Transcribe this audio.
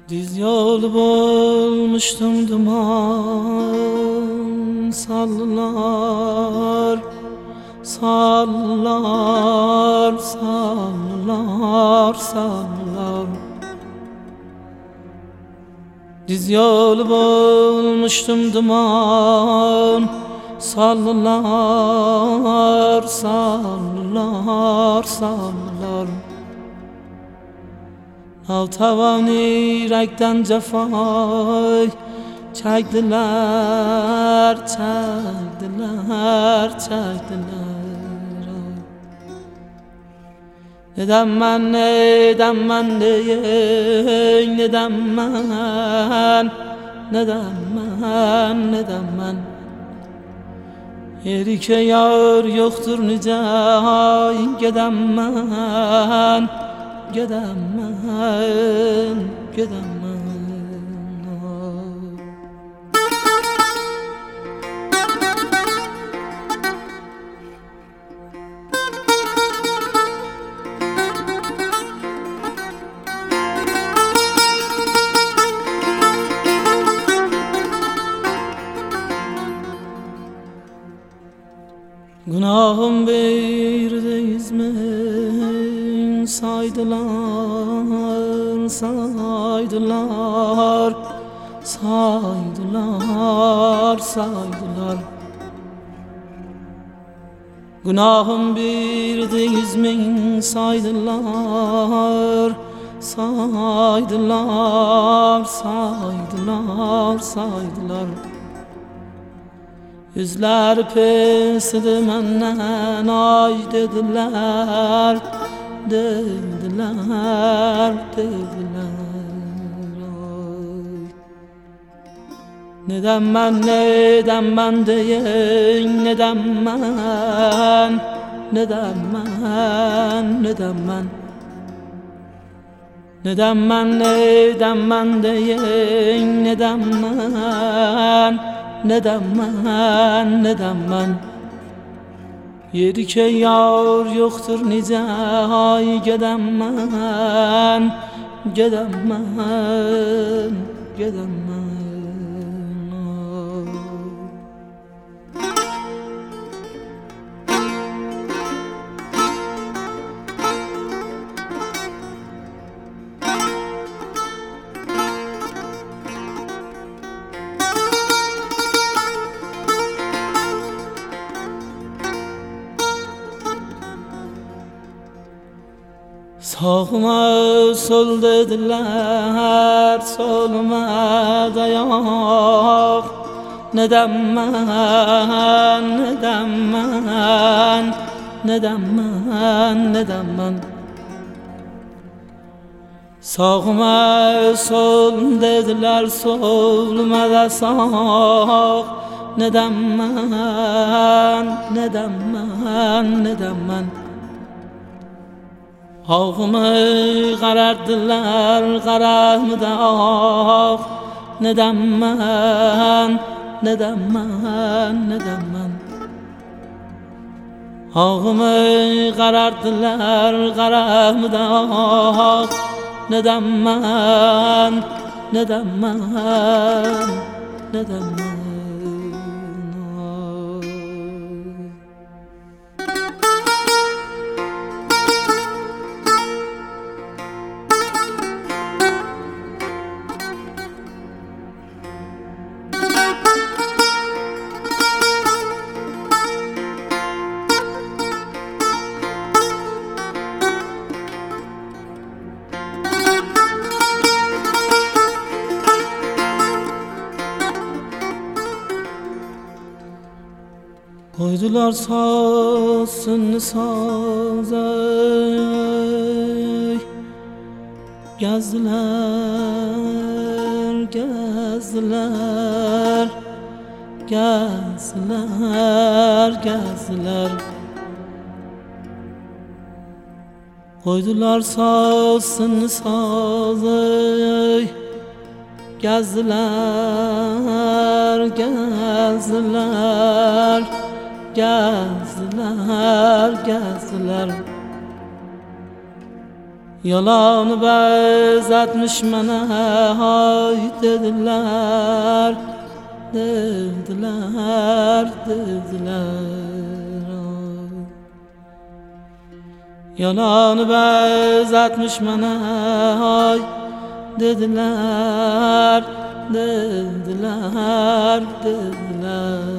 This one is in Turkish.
Diz yolu bulmuştum duman. Sallar, sallar, sallar, sallar. Diz yolu bulmuştum duman. Sallar, sallar, sallar. Altavan yürekten cefay çektiler, çektiler, çektiler. Neden ben, neden ben değil, neden ben, neden ben, neden ben? Yerike yar yoktur nice ay gedemmen, gedemmen, gedemmen. Günahım bir de izmin saydılar, saydılar, saydılar, saydılar. Günahım bir de izmin saydılar, saydılar, saydılar, saydılar. Yüzler pesidi menden ay dediler, dediler, dediler ay. Neden ben değil, neden ben, neden ben, neden ben? Neden ben değil, neden ben, neden ben, neden ben? Yerike yar yoktur nice ay gedemmen, gedemmen, gedemmen. Sağıma sol dediler, soluma da yok. Neden ben, neden ben, neden ben, neden ben? Sağıma sol dediler, soluma da sağ. Neden ben, neden ben, neden ben? Ağımı karardılar, karamı da ağ. Neden ben, neden ben, neden ben? Ağımı karardılar, karamı da ağ. Neden ben, neden ben, neden ben? Koydular sazını saza, gezdiler, gezdiler, gezdiler, gezdiler. Koydular sazını saza, gezdiler, gezdiler, gezdiler, gezdiler. Yalanı benzetmiş mene hay dediler, dediler, dediler. Yalanı benzetmiş mene hay dediler, dediler, dediler.